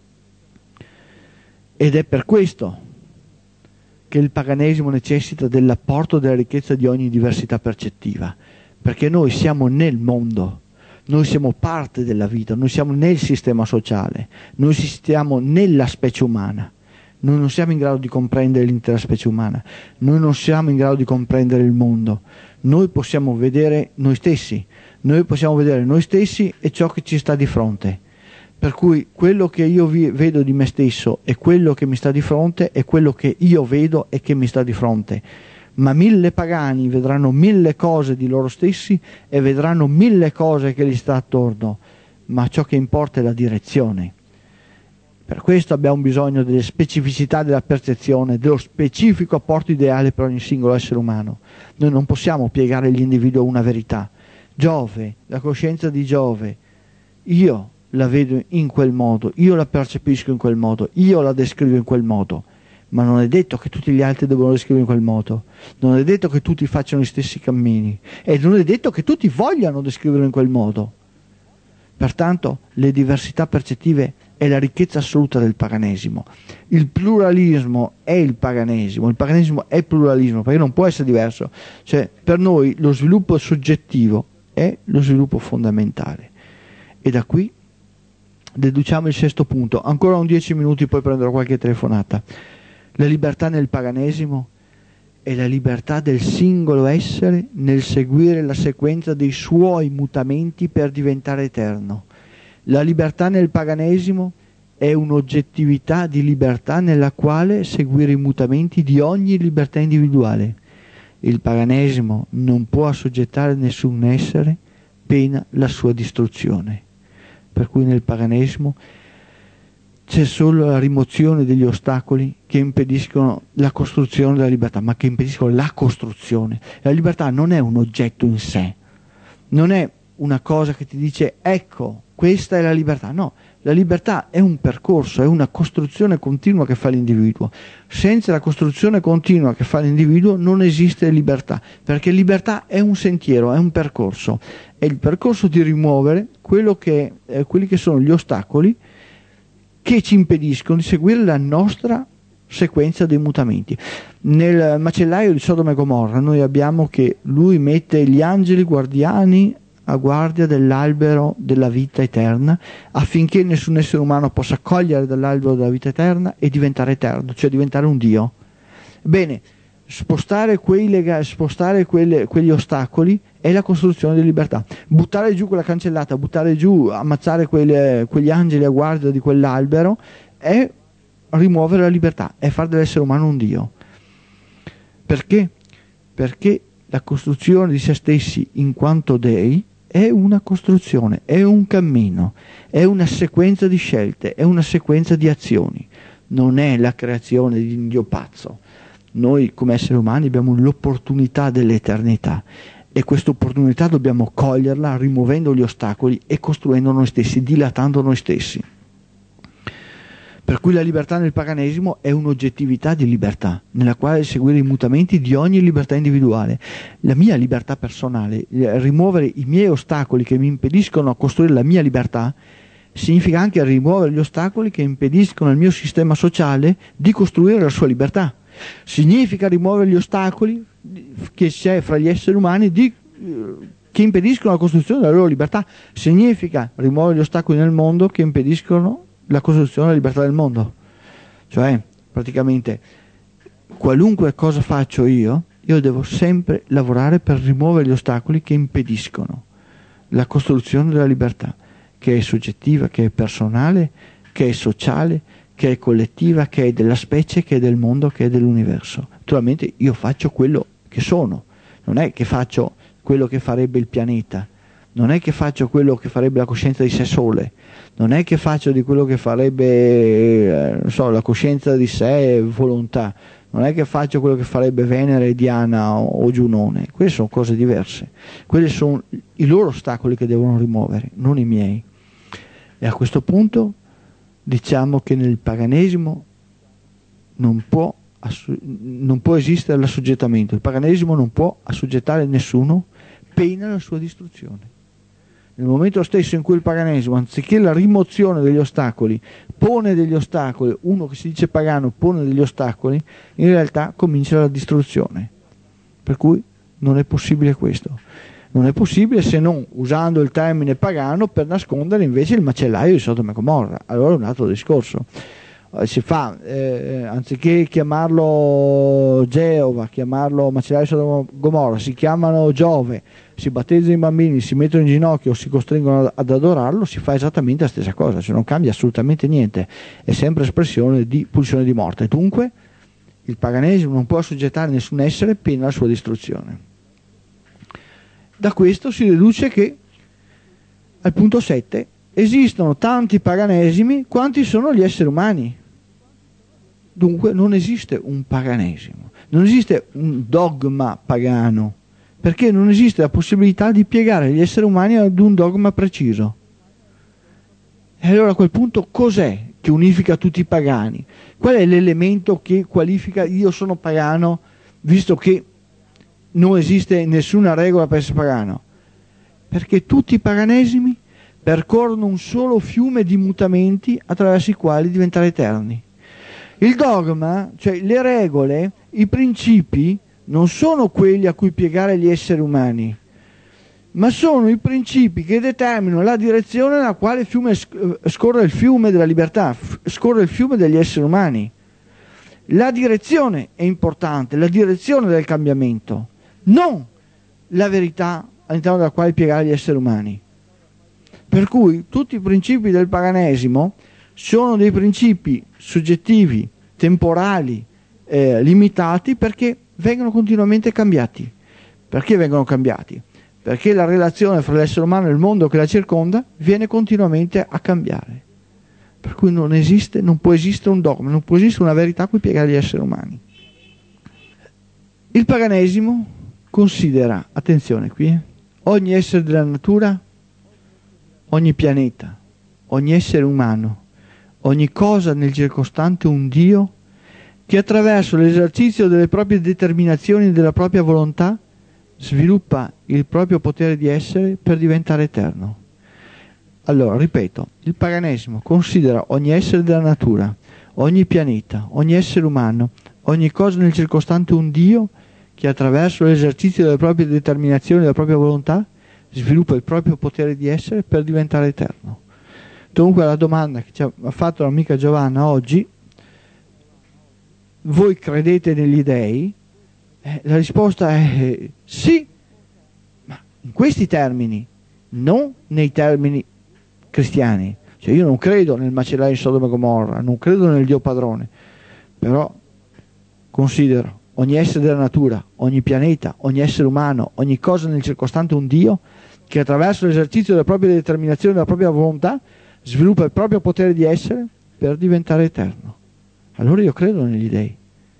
Ed è per questo che il paganesimo necessita dell'apporto della ricchezza di ogni diversità percettiva, perché noi siamo nel mondo, noi siamo parte della vita, noi siamo nel sistema sociale, noi siamo nella specie umana. Noi non siamo in grado di comprendere l'intera specie umana, noi non siamo in grado di comprendere il mondo, noi possiamo vedere noi stessi e ciò che ci sta di fronte. Per cui quello che io vedo di me stesso e quello che mi sta di fronte è quello che io vedo e che mi sta di fronte. Ma 1000 pagani vedranno 1000 cose di loro stessi e vedranno 1000 cose che gli sta attorno, ma ciò che importa è la direzione. Per questo abbiamo bisogno delle specificità della percezione, dello specifico apporto ideale per ogni singolo essere umano. Noi non possiamo piegare agli individui una verità. Giove, la coscienza di Giove, io la vedo in quel modo, io la percepisco in quel modo, io la descrivo in quel modo, ma non è detto che tutti gli altri devono descrivere in quel modo, non è detto che tutti facciano gli stessi cammini e non è detto che tutti vogliano descriverlo in quel modo. Pertanto le diversità percettive è la ricchezza assoluta del paganesimo. Il pluralismo è il paganesimo è pluralismo, perché non può essere diverso. Cioè, per noi lo sviluppo soggettivo è lo sviluppo fondamentale. E da qui deduciamo il sesto punto. Ancora un 10 minuti, poi prenderò qualche telefonata. La libertà nel paganesimo è la libertà del singolo essere nel seguire la sequenza dei suoi mutamenti per diventare eterno. La libertà nel paganesimo è un'oggettività di libertà nella quale seguire i mutamenti di ogni libertà individuale. Il paganesimo non può assoggettare nessun essere, pena la sua distruzione. Per cui nel paganesimo c'è solo la rimozione degli ostacoli che impediscono la costruzione della libertà, ma che impediscono la costruzione. La libertà non è un oggetto in sé, non è una cosa che ti dice ecco, questa è la libertà. No, la libertà è un percorso, è una costruzione continua che fa l'individuo. Senza la costruzione continua che fa l'individuo non esiste libertà, perché libertà è un sentiero, è un percorso. È il percorso di rimuovere quelli che sono gli ostacoli che ci impediscono di seguire la nostra sequenza dei mutamenti. Nel macellaio di Sodoma e Gomorra noi abbiamo che lui mette gli angeli guardiani a guardia dell'albero della vita eterna, affinché nessun essere umano possa cogliere dall'albero della vita eterna e diventare eterno, cioè diventare un Dio. Bene, spostare quegli ostacoli è la costruzione di libertà. Buttare giù quella cancellata, buttare giù, ammazzare quegli angeli a guardia di quell'albero è rimuovere la libertà, è fare dell'essere umano un Dio. Perché? Perché la costruzione di se stessi in quanto dei è una costruzione, è un cammino, è una sequenza di scelte, è una sequenza di azioni, non è la creazione di un Dio pazzo. Noi come esseri umani abbiamo l'opportunità dell'eternità e questa opportunità dobbiamo coglierla rimuovendo gli ostacoli e costruendo noi stessi, dilatando noi stessi. Per cui la libertà nel paganesimo è un'oggettività di libertà, nella quale seguire i mutamenti di ogni libertà individuale. La mia libertà personale, rimuovere i miei ostacoli che mi impediscono a costruire la mia libertà, significa anche rimuovere gli ostacoli che impediscono al mio sistema sociale di costruire la sua libertà. Significa rimuovere gli ostacoli che c'è fra gli esseri umani che impediscono la costruzione della loro libertà. Significa rimuovere gli ostacoli nel mondo che impediscono la costruzione della libertà del mondo. Cioè, praticamente, qualunque cosa faccio io devo sempre lavorare per rimuovere gli ostacoli che impediscono la costruzione della libertà, che è soggettiva, che è personale, che è sociale, che è collettiva, che è della specie, che è del mondo, che è dell'universo. Naturalmente io faccio quello che sono, non è che faccio quello che farebbe il pianeta, non è che faccio quello che farebbe la coscienza di sé sole, non è che faccio di quello che farebbe la coscienza di sé volontà, non è che faccio quello che farebbe Venere, Diana o Giunone. Quelle sono cose diverse, quelli sono i loro ostacoli che devono rimuovere, non i miei. E a questo punto diciamo che nel paganesimo non può esistere l'assoggettamento, il paganesimo non può assoggettare nessuno, pena la sua distruzione. Nel momento stesso in cui il paganesimo, anziché la rimozione degli ostacoli, pone degli ostacoli, uno che si dice pagano pone degli ostacoli, in realtà comincia la distruzione. Per cui non è possibile questo. Non è possibile se non usando il termine pagano per nascondere invece il macellaio di Sodoma e Gomorra. Allora è un altro discorso. Si fa, anziché chiamarlo Geova, chiamarlo macellaio di Sodoma e Gomorra, si chiamano Giove, si battezzano i bambini, si mettono in ginocchio, si costringono ad adorarlo, si fa esattamente la stessa cosa, cioè non cambia assolutamente niente, è sempre espressione di pulsione di morte. Dunque il paganesimo non può assoggettare nessun essere pena la sua distruzione. Da questo si deduce che al punto 7 esistono tanti paganesimi quanti sono gli esseri umani. Dunque non esiste un paganesimo, non esiste un dogma pagano, perché non esiste la possibilità di piegare gli esseri umani ad un dogma preciso. E allora a quel punto cos'è che unifica tutti i pagani? Qual è l'elemento che qualifica io sono pagano, visto che non esiste nessuna regola per essere pagano? Perché tutti i paganesimi percorrono un solo fiume di mutamenti attraverso i quali diventare eterni. Il dogma, cioè le regole, i principi, non sono quelli a cui piegare gli esseri umani, ma sono i principi che determinano la direzione nella quale scorre il fiume della libertà, scorre il fiume degli esseri umani. La direzione è importante, la direzione del cambiamento, non la verità all'interno della quale piegare gli esseri umani. Per cui tutti i principi del paganesimo sono dei principi soggettivi, temporali, limitati, perché vengono continuamente cambiati. Perché vengono cambiati? Perché la relazione fra l'essere umano e il mondo che la circonda viene continuamente a cambiare. Per cui non può esistere un dogma, non può esistere una verità a cui piegare gli esseri umani. Il paganesimo considera, attenzione qui, ogni essere della natura ogni pianeta, ogni essere umano, ogni cosa nel circostante un Dio che attraverso l'esercizio delle proprie determinazioni e della propria volontà sviluppa il proprio potere di essere per diventare eterno. Allora, ripeto, il paganesimo considera ogni essere della natura, ogni pianeta, ogni essere umano, ogni cosa nel circostante un Dio che attraverso l'esercizio delle proprie determinazioni e della propria volontà sviluppa il proprio potere di essere per diventare eterno. Dunque la domanda che ci ha fatto l'amica Giovanna oggi: voi credete negli dei? La risposta è sì, ma in questi termini, non nei termini cristiani. Cioè, io non credo nel macellaio di Sodoma e Gomorra, non credo nel Dio padrone, però considero ogni essere della natura, ogni pianeta, ogni essere umano, ogni cosa nel circostante un Dio che attraverso l'esercizio della propria determinazione e della propria volontà sviluppa il proprio potere di essere per diventare eterno. Allora io credo negli dei.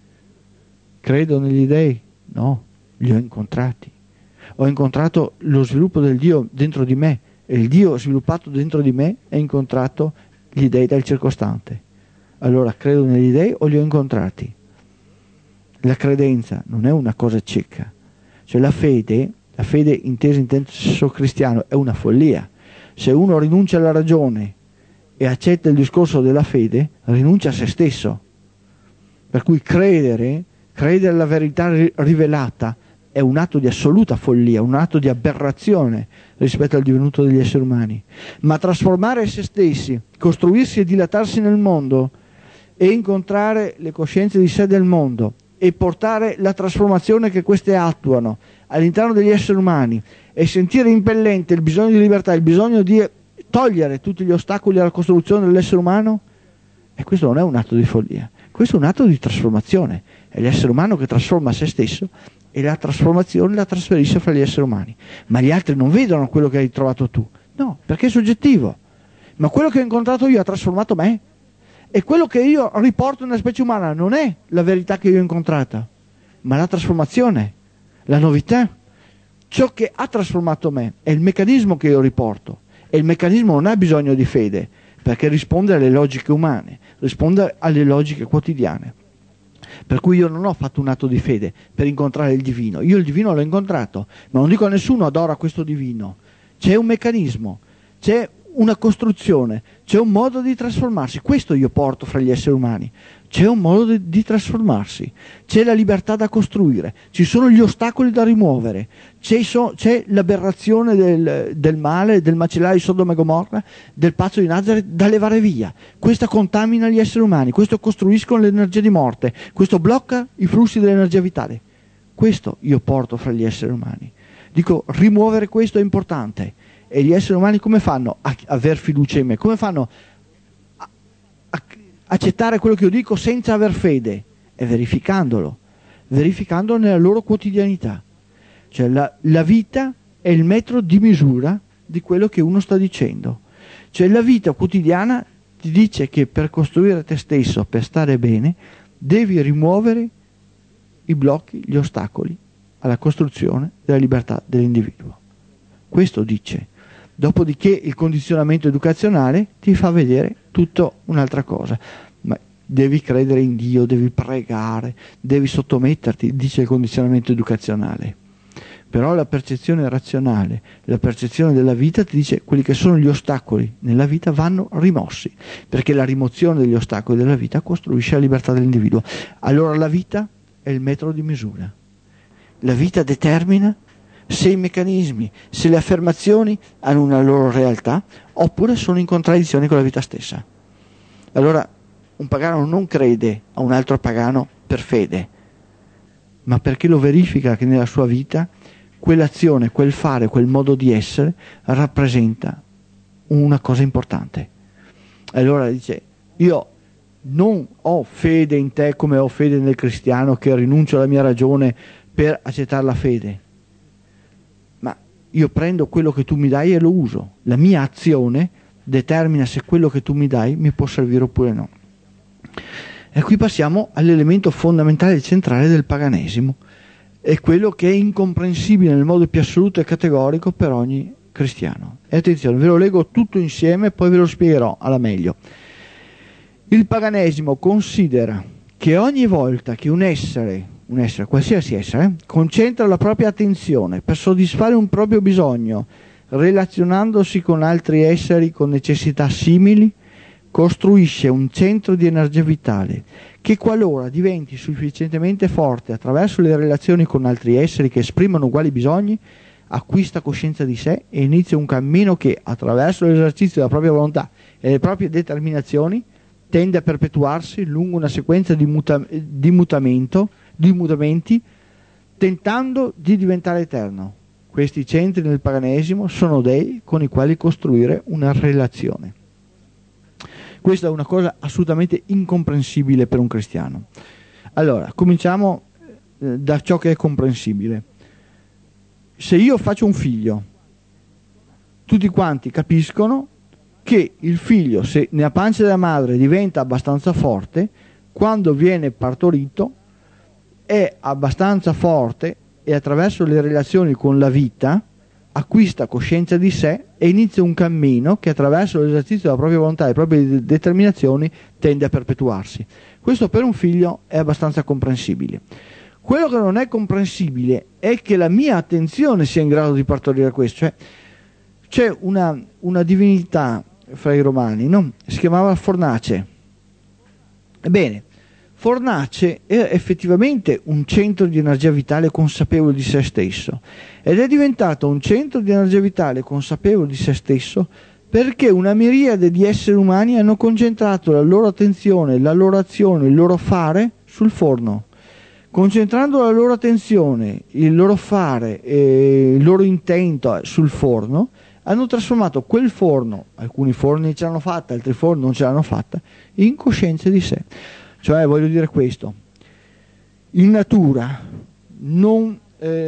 Credo negli dei? No, li ho incontrati. Ho incontrato lo sviluppo del Dio dentro di me, e il Dio sviluppato dentro di me ha incontrato gli dei del circostante. Allora credo negli dei o li ho incontrati? La credenza non è una cosa cieca. Cioè la fede intesa in senso cristiano è una follia. Se uno rinuncia alla ragione e accetta il discorso della fede, rinuncia a se stesso. Per cui credere alla verità rivelata è un atto di assoluta follia, un atto di aberrazione rispetto al divenuto degli esseri umani. Ma trasformare se stessi, costruirsi e dilatarsi nel mondo e incontrare le coscienze di sé del mondo e portare la trasformazione che queste attuano all'interno degli esseri umani e sentire impellente il bisogno di libertà, il bisogno di togliere tutti gli ostacoli alla costruzione dell'essere umano, e questo non è un atto di follia, questo è un atto di trasformazione. È l'essere umano che trasforma se stesso e la trasformazione la trasferisce fra gli esseri umani. Ma gli altri non vedono quello che hai trovato tu, no, perché è soggettivo. Ma quello che ho incontrato io ha trasformato me, e quello che io riporto nella specie umana non è la verità che io ho incontrata, ma la trasformazione, la novità. Ciò che ha trasformato me è il meccanismo che io riporto, e il meccanismo non ha bisogno di fede, perché risponde alle logiche umane, risponde alle logiche quotidiane. Per cui io non ho fatto un atto di fede per incontrare il divino. Io il divino l'ho incontrato, ma non dico a nessuno adora questo divino. C'è un meccanismo, c'è una costruzione, c'è un modo di trasformarsi. Questo io porto fra gli esseri umani. C'è un modo di trasformarsi, c'è la libertà da costruire, ci sono gli ostacoli da rimuovere, c'è l'aberrazione del male, del macellaio di Sodoma e Gomorra, del pazzo di Nazareth da levare via. Questo contamina gli esseri umani, questo costruiscono l'energia di morte, questo blocca i flussi dell'energia vitale. Questo io porto fra gli esseri umani. Dico, rimuovere questo è importante. E gli esseri umani come fanno a aver fiducia in me? Come fanno a accettare quello che io dico senza aver fede? È verificandolo nella loro quotidianità. Cioè la vita è il metro di misura di quello che uno sta dicendo. Cioè la vita quotidiana ti dice che per costruire te stesso, per stare bene, devi rimuovere i blocchi, gli ostacoli alla costruzione della libertà dell'individuo. Questo dice. Dopodiché il condizionamento educazionale ti fa vedere tutto un'altra cosa. Ma devi credere in Dio, devi pregare, devi sottometterti, dice il condizionamento educazionale. Però la percezione razionale, la percezione della vita ti dice quelli che sono gli ostacoli nella vita vanno rimossi, perché la rimozione degli ostacoli della vita costruisce la libertà dell'individuo. Allora la vita è il metro di misura. La vita determina se i meccanismi, se le affermazioni hanno una loro realtà oppure sono in contraddizione con la vita stessa. Allora un pagano non crede a un altro pagano per fede, ma perché lo verifica che nella sua vita quell'azione, quel fare, quel modo di essere rappresenta una cosa importante. Allora dice, io non ho fede in te come ho fede nel cristiano che rinuncio alla mia ragione per accettare la fede. Io prendo quello che tu mi dai e lo uso. La mia azione determina se quello che tu mi dai mi può servire oppure no. E qui passiamo all'elemento fondamentale e centrale del paganesimo. È quello che è incomprensibile nel modo più assoluto e categorico per ogni cristiano. E attenzione, ve lo leggo tutto insieme, poi ve lo spiegherò alla meglio. Il paganesimo considera che ogni volta che un essere, qualsiasi essere, concentra la propria attenzione per soddisfare un proprio bisogno, relazionandosi con altri esseri con necessità simili, costruisce un centro di energia vitale che, qualora diventi sufficientemente forte attraverso le relazioni con altri esseri che esprimono uguali bisogni, acquista coscienza di sé e inizia un cammino che, attraverso l'esercizio della propria volontà e le proprie determinazioni, tende a perpetuarsi lungo una sequenza di mutamenti, tentando di diventare eterno. Questi centri nel paganesimo sono dei con i quali costruire una relazione. Questa è una cosa assolutamente incomprensibile per un cristiano. Allora, cominciamo da ciò che è comprensibile. Se io faccio un figlio, tutti quanti capiscono che il figlio, se nella pancia della madre diventa abbastanza forte, quando viene partorito è abbastanza forte e attraverso le relazioni con la vita acquista coscienza di sé e inizia un cammino che, attraverso l'esercizio della propria volontà e le proprie determinazioni, tende a perpetuarsi. Questo per un figlio è abbastanza comprensibile. Quello che non è comprensibile è che la mia attenzione sia in grado di partorire questo. Cioè, c'è una divinità fra i romani, no? Si chiamava Fornace. Ebbene, Fornace era effettivamente un centro di energia vitale consapevole di se stesso, ed è diventato un centro di energia vitale consapevole di se stesso perché una miriade di esseri umani hanno concentrato la loro attenzione, la loro azione, il loro fare sul forno. Concentrando la loro attenzione, il loro fare e il loro intento sul forno, hanno trasformato quel forno, alcuni forni ce l'hanno fatta, altri forni non ce l'hanno fatta, in coscienza di sé. Cioè, voglio dire questo: in natura non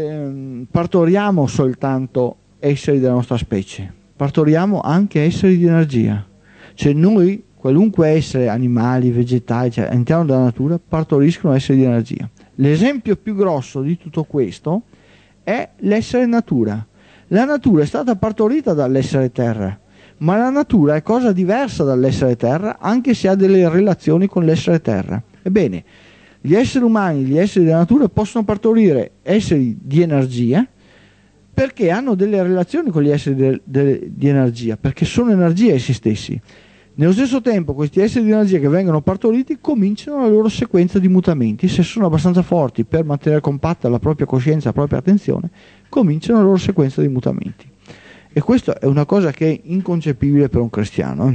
partoriamo soltanto esseri della nostra specie, partoriamo anche esseri di energia. Cioè noi, qualunque essere, animali, vegetali, cioè, all'interno della natura, partoriscono esseri di energia. L'esempio più grosso di tutto questo è l'essere natura. La natura è stata partorita dall'essere terra, ma la natura è cosa diversa dall'essere terra, anche se ha delle relazioni con l'essere terra. Ebbene, gli esseri umani, gli esseri della natura possono partorire esseri di energia perché hanno delle relazioni con gli esseri di energia, perché sono energia essi stessi. Nello stesso tempo questi esseri di energia che vengono partoriti cominciano la loro sequenza di mutamenti. Se sono abbastanza forti per mantenere compatta la propria coscienza, la propria attenzione, cominciano la loro sequenza di mutamenti. E questa è una cosa che è inconcepibile per un cristiano.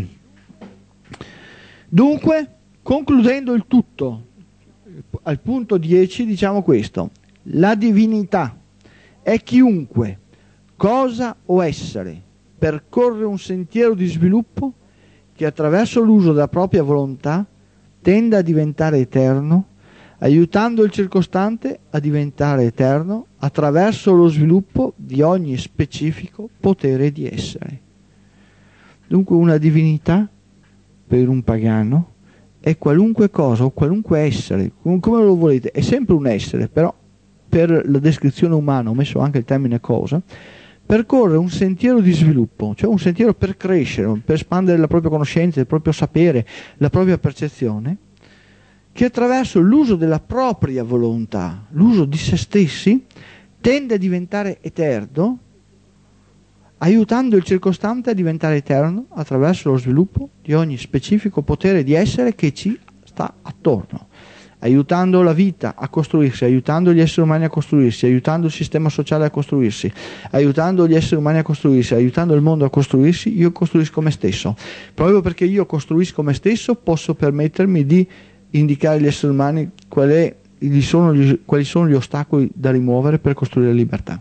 Dunque, concludendo il tutto, al punto 10 diciamo questo: la divinità è chiunque, cosa o essere, percorre un sentiero di sviluppo che, attraverso l'uso della propria volontà, tende a diventare eterno, aiutando il circostante a diventare eterno attraverso lo sviluppo di ogni specifico potere di essere. Dunque una divinità per un pagano è qualunque cosa o qualunque essere, come lo volete, è sempre un essere, però per la descrizione umana ho messo anche il termine cosa, percorre un sentiero di sviluppo, cioè un sentiero per crescere, per espandere la propria conoscenza, il proprio sapere, la propria percezione, che attraverso l'uso della propria volontà, l'uso di se stessi, tende a diventare eterno, aiutando il circostante a diventare eterno attraverso lo sviluppo di ogni specifico potere di essere che ci sta attorno, aiutando la vita a costruirsi, aiutando gli esseri umani a costruirsi, aiutando il sistema sociale a costruirsi, aiutando gli esseri umani a costruirsi, aiutando il mondo a costruirsi. Io costruisco me stesso. Proprio perché io costruisco me stesso posso permettermi di indicare agli esseri umani quali sono gli ostacoli da rimuovere per costruire la libertà.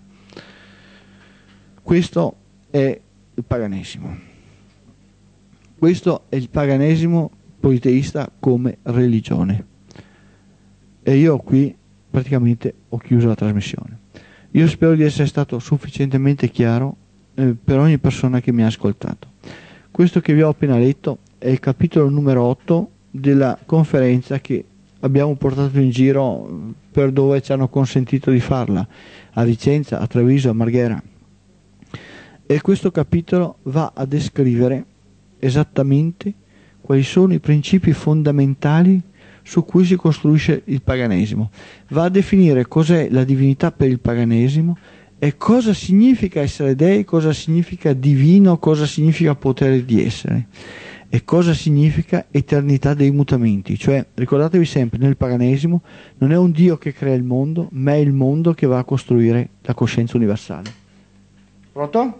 Questo è il paganesimo. Questo è il paganesimo politeista come religione. E io qui praticamente ho chiuso la trasmissione. Io spero di essere stato sufficientemente chiaro per ogni persona che mi ha ascoltato. Questo che vi ho appena letto è il capitolo numero 8 della conferenza che abbiamo portato in giro per dove ci hanno consentito di farla, a Vicenza, a Treviso, a Marghera. E questo capitolo va a descrivere esattamente quali sono i principi fondamentali su cui si costruisce il paganesimo. Va a definire cos'è la divinità per il paganesimo e cosa significa essere dei, cosa significa divino, cosa significa potere di essere e cosa significa eternità dei mutamenti. Cioè, ricordatevi sempre, nel paganesimo non è un Dio che crea il mondo, ma è il mondo che va a costruire la coscienza universale. Pronto?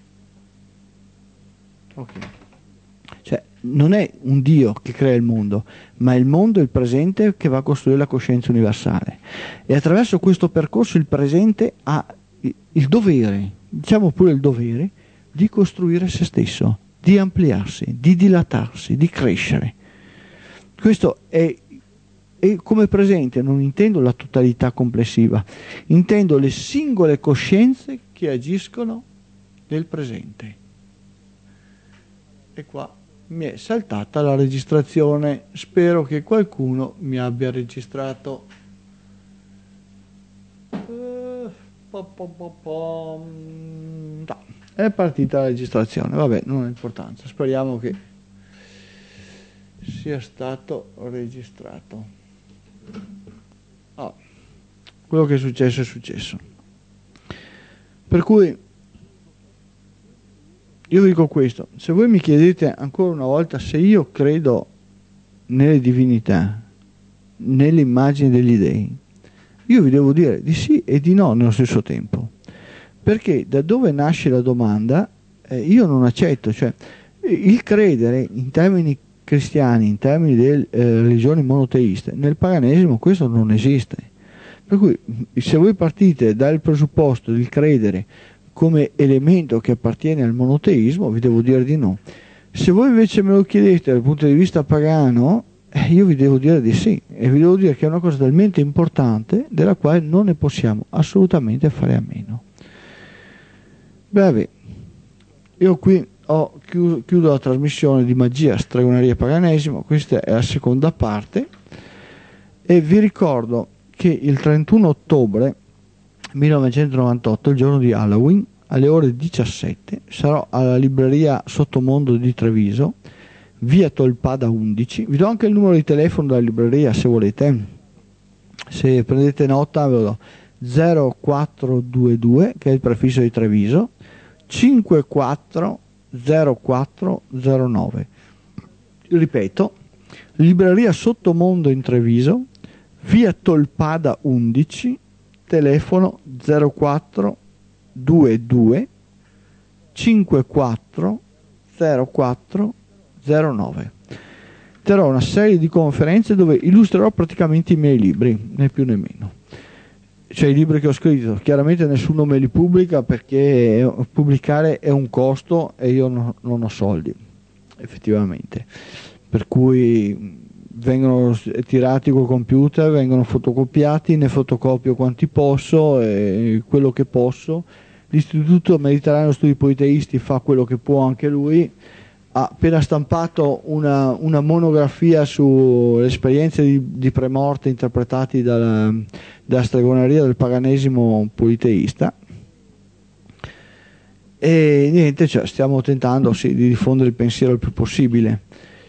Ok. Cioè, non è un Dio che crea il mondo, ma è il mondo, il presente, che va a costruire la coscienza universale. E attraverso questo percorso il presente ha il dovere, diciamo pure il dovere, di costruire se stesso, di ampliarsi, di dilatarsi, di crescere. Questo è, e come presente non intendo la totalità complessiva, intendo le singole coscienze che agiscono nel presente. E qua mi è saltata la registrazione, spero che qualcuno mi abbia registrato. No, è partita la registrazione, vabbè, non ha importanza, speriamo che sia stato registrato. Quello che è successo è successo. Per cui io dico questo: se voi mi chiedete ancora una volta se io credo nelle divinità, nelle immagini degli dei, io vi devo dire di sì e di no nello stesso tempo, perché da dove nasce la domanda io non accetto, cioè il credere in termini cristiani, in termini di religioni monoteiste, nel paganesimo questo non esiste. Per cui se voi partite dal presupposto di credere come elemento che appartiene al monoteismo, vi devo dire di no. Se voi invece me lo chiedete dal punto di vista pagano, io vi devo dire di sì, e vi devo dire che è una cosa talmente importante della quale non ne possiamo assolutamente fare a meno. Beh, io qui chiudo la trasmissione di magia, stregoneria e paganesimo. Questa è la seconda parte e vi ricordo che il 31 ottobre 1998, il giorno di Halloween, alle ore 17 sarò alla libreria Sottomondo di Treviso, via Tolpada 11. Vi do anche il numero di telefono della libreria se volete, se prendete nota ve lo do: 0422, che è il prefisso di Treviso, 540409. Ripeto, libreria Sottomondo in Treviso, via Tolpada 11, telefono 0422 54 04 09. Terrò una serie di conferenze dove illustrerò praticamente i miei libri, né più né meno. Cioè i libri che ho scritto, chiaramente nessuno me li pubblica perché pubblicare è un costo e io non ho soldi, effettivamente. Per cui vengono tirati col computer, vengono fotocopiati, ne fotocopio quanti posso e quello che posso. L'Istituto Mediterraneo Studi Politeisti fa quello che può anche lui. Ha appena stampato una monografia sulle esperienze di premorte interpretati dalla stregoneria del paganesimo politeista. E niente, cioè, stiamo tentando di diffondere il pensiero il più possibile.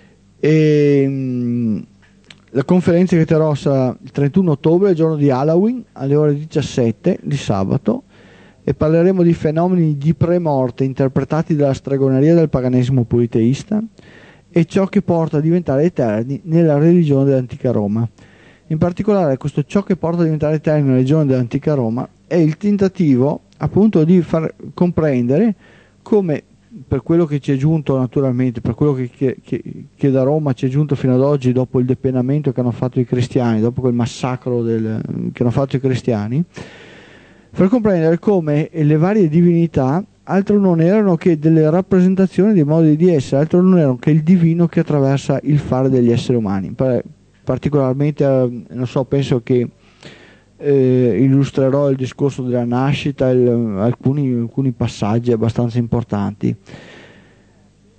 E la conferenza che terrò sarà il 31 ottobre, il giorno di Halloween, alle ore 17 di sabato, e parleremo di fenomeni di premorte interpretati dalla stregoneria del paganesimo politeista e ciò che porta a diventare eterni nella religione dell'antica Roma. In particolare, questo ciò che porta a diventare eterni nella religione dell'antica Roma è il tentativo appunto di far comprendere come, per quello che ci è giunto naturalmente, per quello che da Roma ci è giunto fino ad oggi dopo il depenamento che hanno fatto i cristiani, dopo quel massacro che hanno fatto i cristiani, per comprendere come le varie divinità altro non erano che delle rappresentazioni dei modi di essere, altro non erano che il divino che attraversa il fare degli esseri umani. Particolarmente, non so, penso che illustrerò il discorso della nascita, alcuni passaggi abbastanza importanti.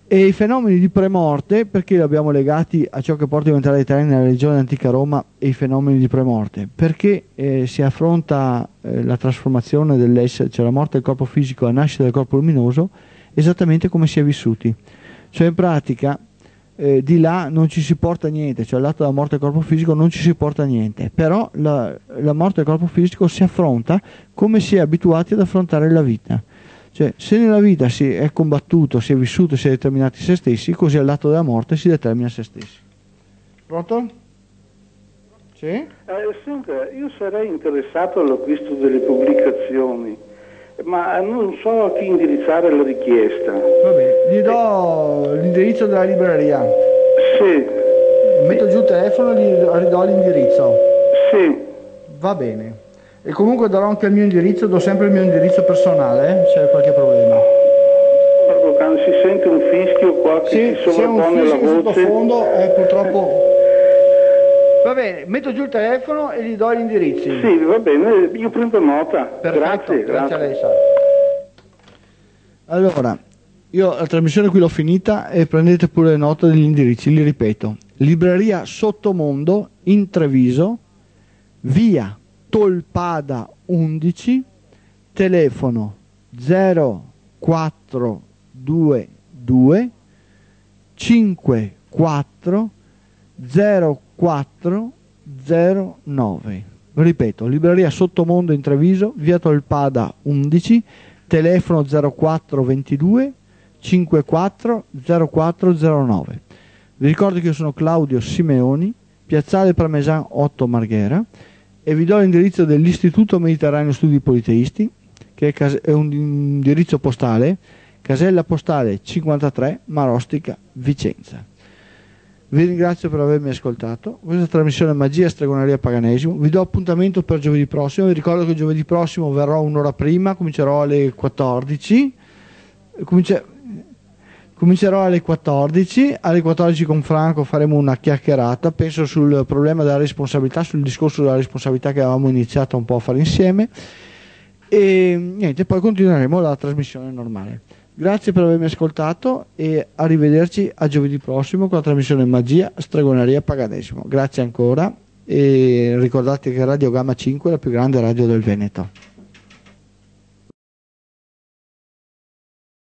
E i fenomeni di premorte, perché li abbiamo legati a ciò che porta a diventare i treni nella regione antica Roma e i fenomeni di premorte? Perché si affronta la trasformazione dell'essere, cioè la morte del corpo fisico e la nascita del corpo luminoso, esattamente come si è vissuti. Cioè in pratica di là non ci si porta niente, cioè all'atto della morte del corpo fisico non ci si porta niente, però la morte del corpo fisico si affronta come si è abituati ad affrontare la vita. Cioè, se nella vita si è combattuto, si è vissuto, si è determinati se stessi, così all'atto della morte si determina se stessi. Pronto? Sì? Senta, io sarei interessato all'acquisto delle pubblicazioni, ma non so a chi indirizzare la richiesta. Va bene, gli do l'indirizzo della libreria. Sì. Metto giù il telefono e gli ridò l'indirizzo. Sì. Va bene. E comunque darò anche il mio indirizzo, do sempre il mio indirizzo personale, se c'è qualche problema. Guarda, quando si sente un fischio qua che si sovrappone la voce. Sottofondo, purtroppo. Va bene, metto giù il telefono e gli do gli indirizzi. Sì, va bene, io prendo nota. Perfetto, grazie a lei. Allora, io la trasmissione qui l'ho finita e prendete pure nota degli indirizzi, li ripeto. Libreria Sottomondo in Treviso, via Tolpada 11, telefono 0422 54 0409. Ripeto, libreria Sottomondo in Treviso, via Tolpada 11, telefono 0422 54 0409. Vi ricordo che io sono Claudio Simeoni, piazzale Parmesan 8 Marghera, e vi do l'indirizzo dell'Istituto Mediterraneo Studi Politeisti, che è un indirizzo postale, casella postale 53 Marostica, Vicenza. Vi ringrazio per avermi ascoltato. Questa trasmissione Magia, Stregoneria, Paganesimo. Vi do appuntamento per giovedì prossimo. Vi ricordo che giovedì prossimo verrò un'ora prima, comincerò alle 14. Comincerò alle 14 con Franco faremo una chiacchierata, penso sul problema della responsabilità, sul discorso della responsabilità che avevamo iniziato un po' a fare insieme, e niente, poi continueremo la trasmissione normale. Grazie per avermi ascoltato e arrivederci a giovedì prossimo con la trasmissione Magia, Stregoneria, Paganesimo. Grazie ancora e ricordate che Radio Gamma 5 è la più grande radio del Veneto.